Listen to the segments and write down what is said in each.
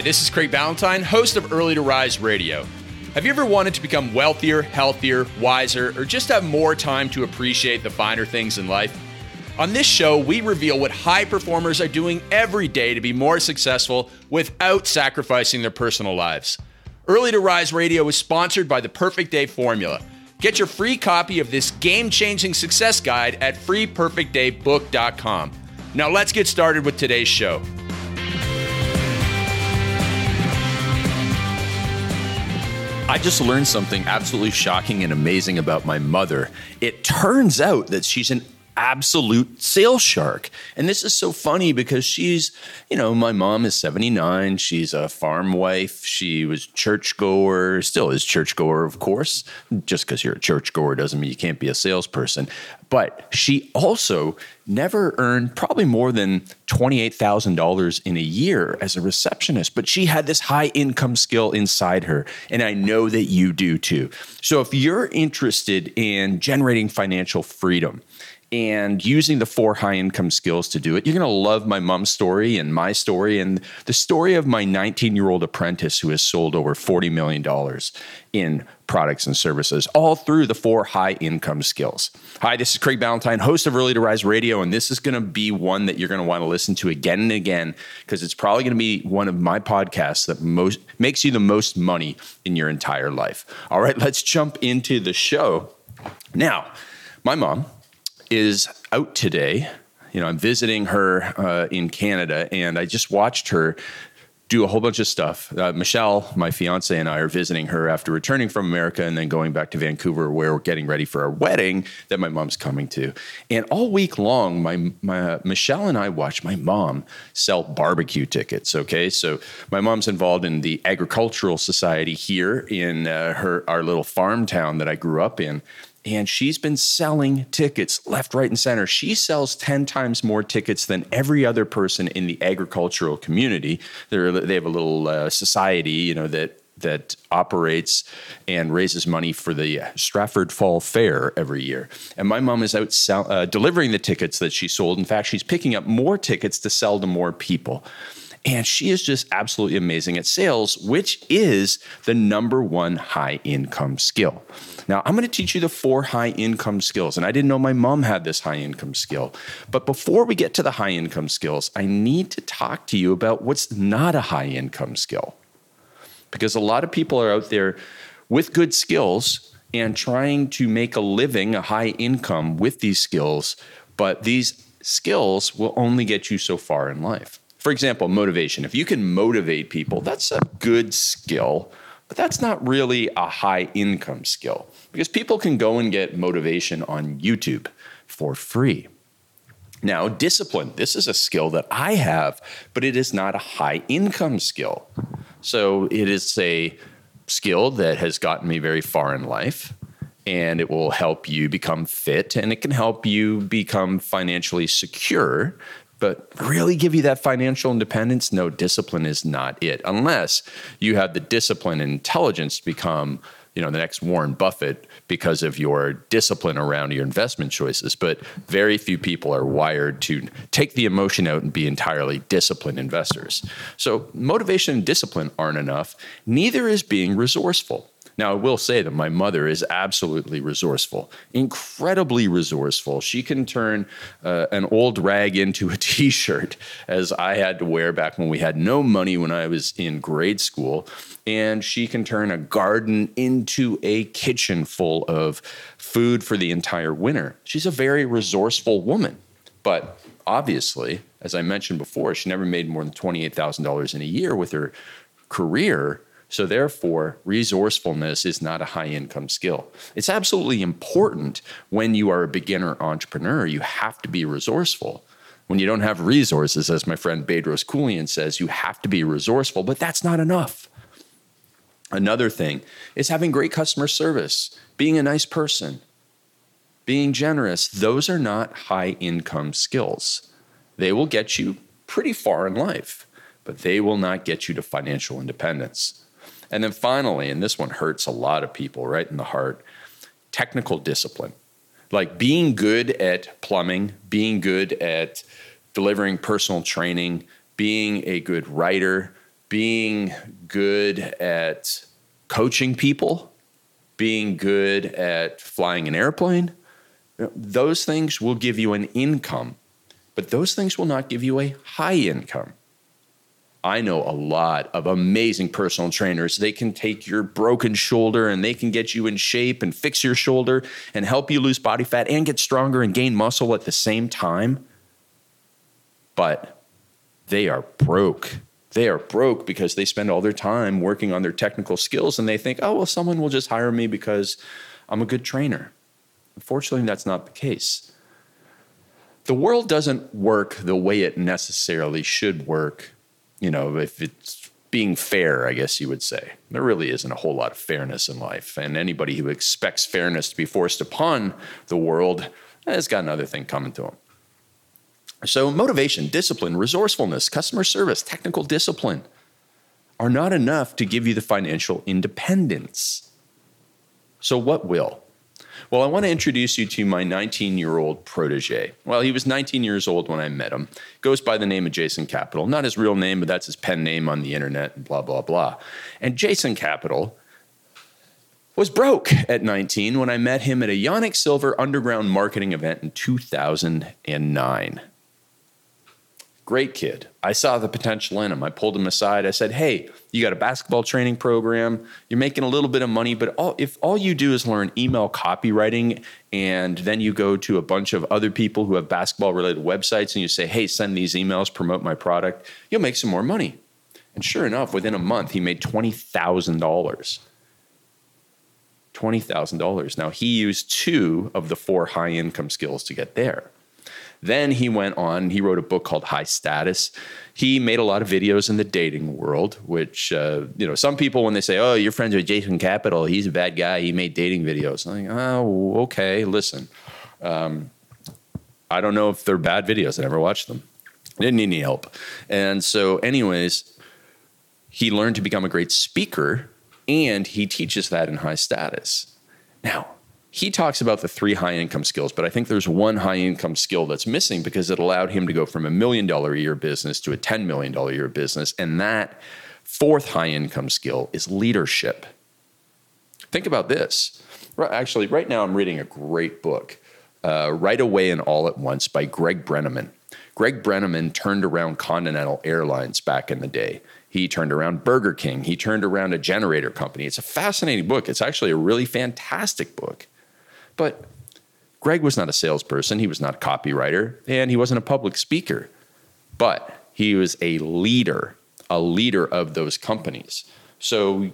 this is Craig Ballantyne, host of Early to Rise Radio. Have you ever wanted to become wealthier, healthier, wiser, or just have more time to appreciate the finer things in life? On this show, we reveal what high performers are doing every day to be more successful without sacrificing their personal lives. Early to Rise Radio is sponsored by the Perfect Day Formula. Get your free copy of this game-changing success guide at freeperfectdaybook.com. Now let's get started with today's show. I just learned something absolutely shocking and amazing about my mother. It turns out that she's an absolute sales shark. And this is so funny because she's, my mom is 79. She's a farm wife. She was churchgoer, still is churchgoer, of course. Just because you're a churchgoer doesn't mean you can't be a salesperson. But she also never earned probably more than $28,000 in a year as a receptionist. But she had this high income skill inside her. And I know that you do too. So if you're interested in generating financial freedom, and using the 4 high-income skills to do it, you're going to love my mom's story and my story and the story of my 19-year-old apprentice who has sold over $40 million in products and services, all through the 4 high-income skills. Hi, this is Craig Ballantyne, host of Early to Rise Radio, and this is going to be one that you're going to want to listen to again and again because it's probably going to be one of my podcasts that makes you the most money in your entire life. All right, let's jump into the show. Now, my mom is out today. I'm visiting her in Canada, and I just watched her do a whole bunch of stuff. Michelle, my fiance, and I are visiting her after returning from America and then going back to Vancouver where we're getting ready for our wedding that my mom's coming to. And all week long, my Michelle and I watched my mom sell barbecue tickets, okay? So my mom's involved in the Agricultural Society here in our little farm town that I grew up in. And she's been selling tickets left, right, and center. She sells 10 times more tickets than every other person in the agricultural community. They have a little society, that operates and raises money for the Stratford Fall Fair every year. And my mom is out delivering the tickets that she sold. In fact, she's picking up more tickets to sell to more people. And she is just absolutely amazing at sales, which is the number one high income skill. Now, I'm going to teach you the 4 high income skills. And I didn't know my mom had this high income skill. But before we get to the high income skills, I need to talk to you about what's not a high income skill. Because a lot of people are out there with good skills and trying to make a living, a high income with these skills. But these skills will only get you so far in life. For example, motivation. If you can motivate people, that's a good skill, but that's not really a high income skill because people can go and get motivation on YouTube for free. Now, discipline. This is a skill that I have, but it is not a high income skill. So it is a skill that has gotten me very far in life. And it will help you become fit and it can help you become financially secure. But really give you that financial independence? No, discipline is not it. Unless you have the discipline and intelligence to become, the next Warren Buffett because of your discipline around your investment choices. But very few people are wired to take the emotion out and be entirely disciplined investors. So motivation and discipline aren't enough. Neither is being resourceful. Now, I will say that my mother is absolutely resourceful, incredibly resourceful. She can turn an old rag into a T-shirt, as I had to wear back when we had no money when I was in grade school. And she can turn a garden into a kitchen full of food for the entire winter. She's a very resourceful woman. But obviously, as I mentioned before, she never made more than $28,000 in a year with her career. So therefore, resourcefulness is not a high-income skill. It's absolutely important when you are a beginner entrepreneur. You have to be resourceful. When you don't have resources, as my friend Bedros Keuilian says, you have to be resourceful, but that's not enough. Another thing is having great customer service, being a nice person, being generous. Those are not high-income skills. They will get you pretty far in life, but they will not get you to financial independence. And then finally, and this one hurts a lot of people right in the heart, technical discipline. Like being good at plumbing, being good at delivering personal training, being a good writer, being good at coaching people, being good at flying an airplane, those things will give you an income, but those things will not give you a high income. I know a lot of amazing personal trainers. They can take your broken shoulder and they can get you in shape and fix your shoulder and help you lose body fat and get stronger and gain muscle at the same time. But they are broke. They are broke because they spend all their time working on their technical skills and they think, oh, well, someone will just hire me because I'm a good trainer. Unfortunately, that's not the case. The world doesn't work the way it necessarily should work. You know, if it's being fair, I guess you would say. There really isn't a whole lot of fairness in life. And anybody who expects fairness to be forced upon the world has got another thing coming to them. So motivation, discipline, resourcefulness, customer service, technical discipline are not enough to give you the financial independence. So what will? Well, I want to introduce you to my 19-year-old protege. Well, he was 19 years old when I met him. Goes by the name of Jason Capital. Not his real name, but that's his pen name on the internet, and blah, blah, blah. And Jason Capital was broke at 19 when I met him at a Yonex Silver underground marketing event in 2009. Great kid. I saw the potential in him. I pulled him aside. I said, hey, you got a basketball training program. You're making a little bit of money, but if all you do is learn email copywriting and then you go to a bunch of other people who have basketball related websites and you say, hey, send these emails, promote my product, you'll make some more money. And sure enough, within a month, he made $20,000. $20,000. Now, he used 2 of the 4 high income skills to get there. Then he went on, he wrote a book called High Status. He made a lot of videos in the dating world, which, some people, when they say, oh, you're friends with Jason Capital, he's a bad guy, he made dating videos. I'm like, oh, okay, listen. I don't know if they're bad videos. I never watched them. I didn't need any help. And so anyways, he learned to become a great speaker, and he teaches that in High Status. Now, he talks about the 3 high income skills, but I think there's one high income skill that's missing because it allowed him to go from $1 million a year business to a $10 million a year business. And that 4th high income skill is leadership. Think about this. Actually, right now I'm reading a great book, Right Away and All at Once by Greg Brenneman. Greg Brenneman turned around Continental Airlines back in the day. He turned around Burger King. He turned around a generator company. It's a fascinating book. It's actually a really fantastic book. But Greg was not a salesperson. He was not a copywriter, and he wasn't a public speaker. But he was a leader of those companies. So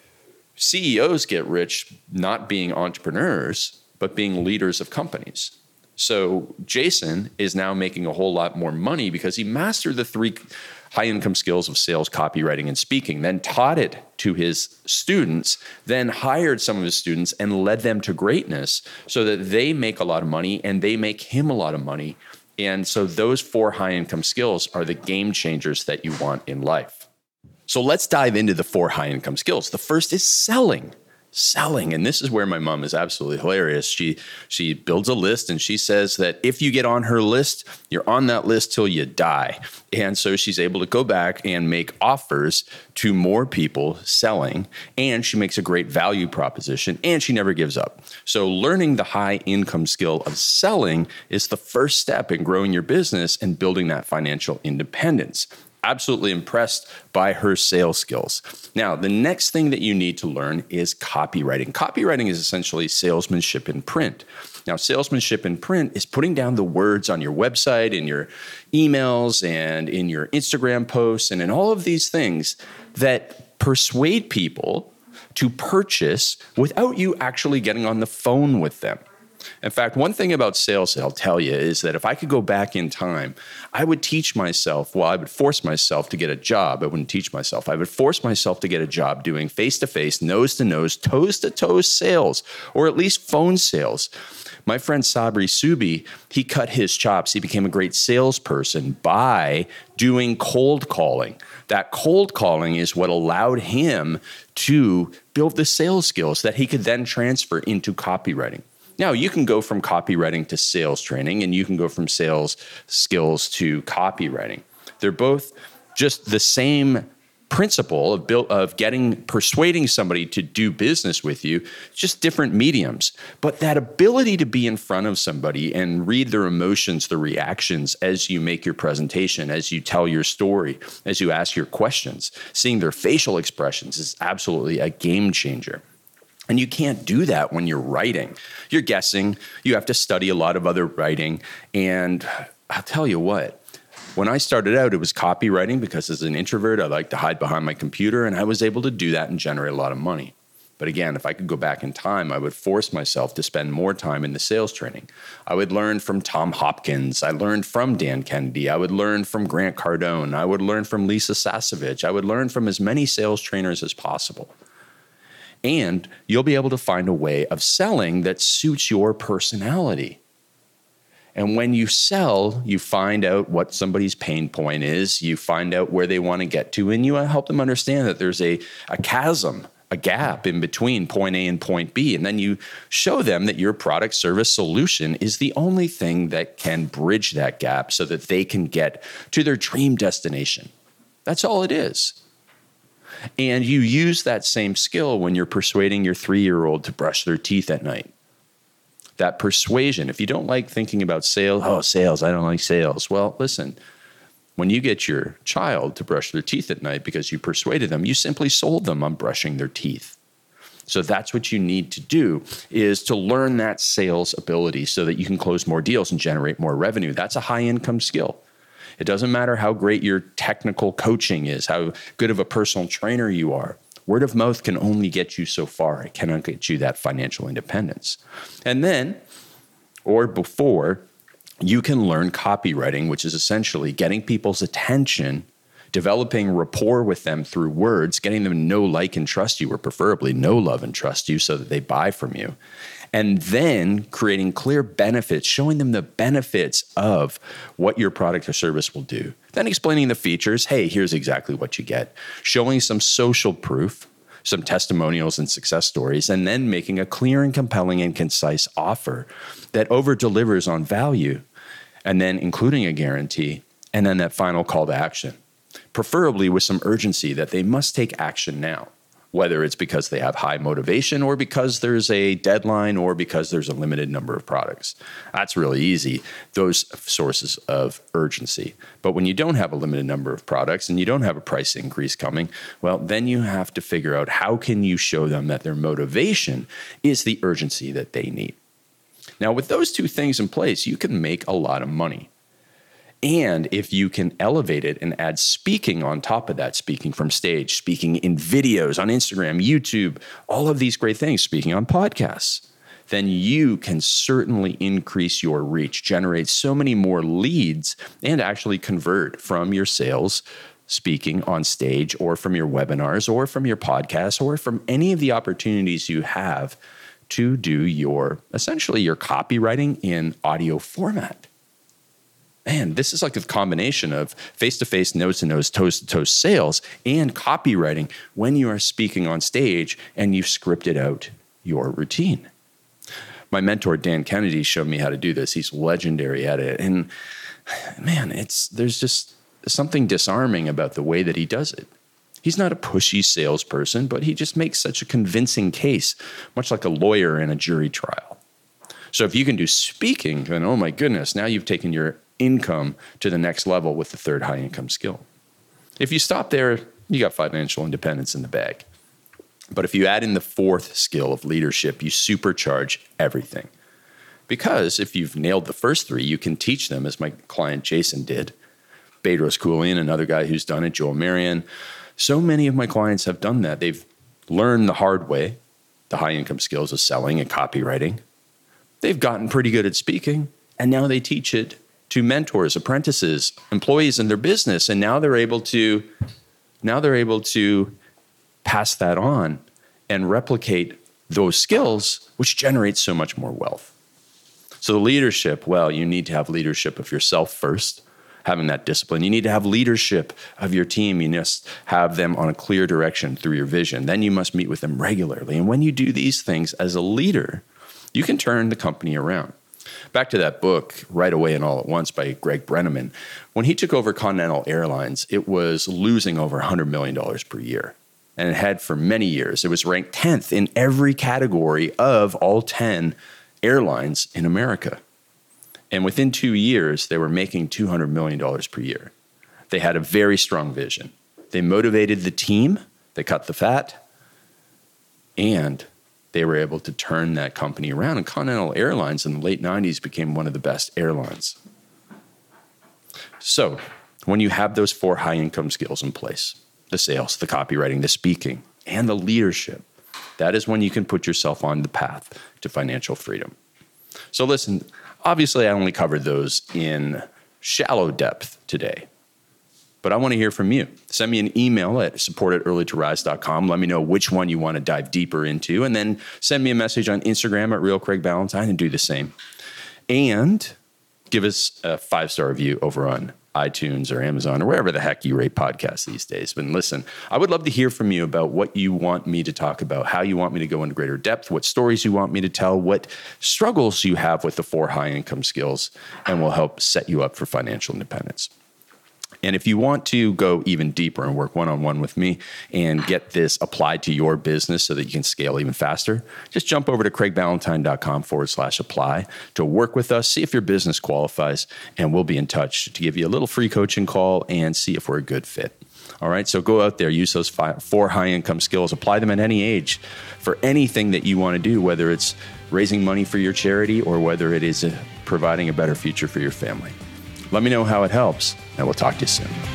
CEOs get rich not being entrepreneurs, but being leaders of companies. So Jason is now making a whole lot more money because he mastered the 3 high income skills of sales, copywriting, and speaking, then taught it to his students, then hired some of his students and led them to greatness so that they make a lot of money and they make him a lot of money. And so those 4 high income skills are the game changers that you want in life. So let's dive into the 4 high income skills. The first is selling. And this is where my mom is absolutely hilarious. She builds a list and she says that if you get on her list, you're on that list till you die. And so she's able to go back and make offers to more people selling, and she makes a great value proposition, and she never gives up. So learning the high income skill of selling is the first step in growing your business and building that financial independence. Absolutely impressed by her sales skills. Now, the next thing that you need to learn is copywriting. Copywriting is essentially salesmanship in print. Now, salesmanship in print is putting down the words on your website, in your emails, and in your Instagram posts, and in all of these things that persuade people to purchase without you actually getting on the phone with them. In fact, one thing about sales I'll tell you is that if I could go back in time, I would I would force myself to get a job. I wouldn't teach myself. I would force myself to get a job doing face-to-face, nose-to-nose, toes-to-toes sales, or at least phone sales. My friend Sabri Subi, he cut his chops. He became a great salesperson by doing cold calling. That cold calling is what allowed him to build the sales skills that he could then transfer into copywriting. Now, you can go from copywriting to sales training, and you can go from sales skills to copywriting. They're both just the same principle of persuading somebody to do business with you, just different mediums. But that ability to be in front of somebody and read their emotions, the reactions as you make your presentation, as you tell your story, as you ask your questions, seeing their facial expressions is absolutely a game changer. And you can't do that when you're writing. You're guessing. You have to study a lot of other writing. And I'll tell you what, when I started out, it was copywriting because as an introvert, I like to hide behind my computer, and I was able to do that and generate a lot of money. But again, if I could go back in time, I would force myself to spend more time in the sales training. I would learn from Tom Hopkins. I learned from Dan Kennedy. I would learn from Grant Cardone. I would learn from Lisa Sasevich. I would learn from as many sales trainers as possible. And you'll be able to find a way of selling that suits your personality. And when you sell, you find out what somebody's pain point is, you find out where they want to get to, and you help them understand that there's a chasm, a gap in between point A and point B. And then you show them that your product, service, solution is the only thing that can bridge that gap so that they can get to their dream destination. That's all it is. And you use that same skill when you're persuading your 3-year-old to brush their teeth at night. That persuasion, if you don't like thinking about sales, I don't like sales. Well, listen, when you get your child to brush their teeth at night because you persuaded them, you simply sold them on brushing their teeth. So that's what you need to do, is to learn that sales ability so that you can close more deals and generate more revenue. That's a high income skill. It doesn't matter how great your technical coaching is, how good of a personal trainer you are. Word of mouth can only get you so far. It cannot get you that financial independence. And then, or before, you can learn copywriting, which is essentially getting people's attention, developing rapport with them through words, getting them to know, like, and trust you, or preferably know, love, and trust you so that they buy from you. And then creating clear benefits, showing them the benefits of what your product or service will do. Then explaining the features. Hey, here's exactly what you get. Showing some social proof, some testimonials and success stories, and then making a clear and compelling and concise offer that over-delivers on value, and then including a guarantee, and then that final call to action, preferably with some urgency that they must take action now. Whether it's because they have high motivation or because there's a deadline or because there's a limited number of products. That's really easy, those sources of urgency. But when you don't have a limited number of products and you don't have a price increase coming, well, then you have to figure out how can you show them that their motivation is the urgency that they need. Now, with those two things in place, you can make a lot of money. And if you can elevate it and add speaking on top of that, speaking from stage, speaking in videos on Instagram, YouTube, all of these great things, speaking on podcasts, then you can certainly increase your reach, generate so many more leads, and actually convert from your sales, speaking on stage, or from your webinars, or from your podcasts, or from any of the opportunities you have to do essentially your copywriting in audio format. Man, this is like a combination of face-to-face, nose-to-nose, toes-to-toes sales and copywriting when you are speaking on stage and you've scripted out your routine. My mentor, Dan Kennedy, showed me how to do this. He's legendary at it. And man, there's just something disarming about the way that he does it. He's not a pushy salesperson, but he just makes such a convincing case, much like a lawyer in a jury trial. So if you can do speaking, then oh my goodness, now you've taken your income to the next level with the third high income skill. If you stop there, you got financial independence in the bag. But if you add in the fourth skill of leadership, you supercharge everything. Because if you've nailed the first three, you can teach them, as my client Jason did. Bedros Keuilian, another guy who's done it, Joel Marion. So many of my clients have done that. They've learned the hard way, the high income skills of selling and copywriting. They've gotten pretty good at speaking, and now they teach it to mentors, apprentices, employees in their business, and now they're able to pass that on and replicate those skills, which generates so much more wealth. So leadership, well, you need to have leadership of yourself first, having that discipline. You need to have leadership of your team. You must have them on a clear direction through your vision. Then you must meet with them regularly. And when you do these things as a leader, you can turn the company around. Back to that book, Right Away and All at Once by Greg Brenneman. When he took over Continental Airlines, it was losing over $100 million per year. And it had for many years. It was ranked 10th in every category of all 10 airlines in America. And within 2 years, they were making $200 million per year. They had a very strong vision. They motivated the team. They cut the fat. And they were able to turn that company around. And Continental Airlines in the late 90s became one of the best airlines. So when you have those 4 high-income skills in place, the sales, the copywriting, the speaking, and the leadership, that is when you can put yourself on the path to financial freedom. So listen, obviously I only covered those in shallow depth today. But I want to hear from you. Send me an email at support@earlytorise.com. Let me know which one you want to dive deeper into. And then send me a message on Instagram at RealCraigBallantyne and do the same. And give us a 5-star review over on iTunes or Amazon or wherever the heck you rate podcasts these days. But listen, I would love to hear from you about what you want me to talk about, how you want me to go into greater depth, what stories you want me to tell, what struggles you have with the 4 high-income skills, and we'll help set you up for financial independence. And if you want to go even deeper and work one-on-one with me and get this applied to your business so that you can scale even faster, just jump over to craigballantyne.com/apply to work with us, see if your business qualifies, and we'll be in touch to give you a little free coaching call and see if we're a good fit. All right, so go out there, use those 4 high-income skills, apply them at any age for anything that you want to do, whether it's raising money for your charity or whether it is providing a better future for your family. Let me know how it helps, and we'll talk to you soon.